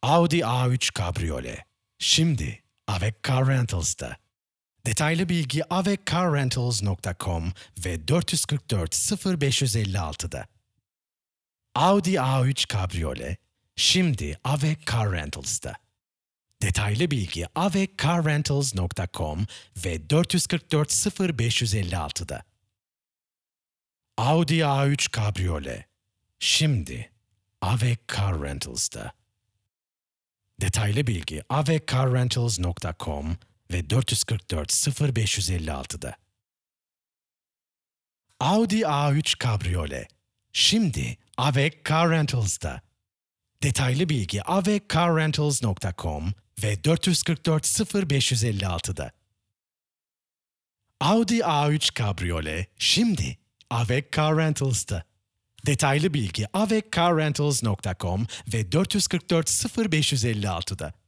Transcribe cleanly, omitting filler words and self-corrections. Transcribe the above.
Audi A3 Cabriolet. Şimdi Avec Car Rentals'ta. Detaylı bilgi aveccarrentals.com ve 444 0556'da. Audi A3 Cabriolet. Şimdi Avec Car Rentals'ta. Detaylı bilgi aveccarrentals.com ve 444 0556'da. Audi A3 Cabriolet. Şimdi Avec Car Rentals'ta. Detaylı bilgi aveccarrentals.com ve 444 0556'da. Audi A3 Cabriolet. Şimdi Avec Car Rentals'ta. Detaylı bilgi aveccarrentals.com ve 444 0556'da. Audi A3 Cabriolet. Şimdi Avec Car Rentals'ta. Detaylı bilgi aveccarrentals.com ve 444 0556'da.